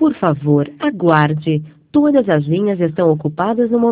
Por favor, aguarde. Todas as linhas estão ocupadas no momento.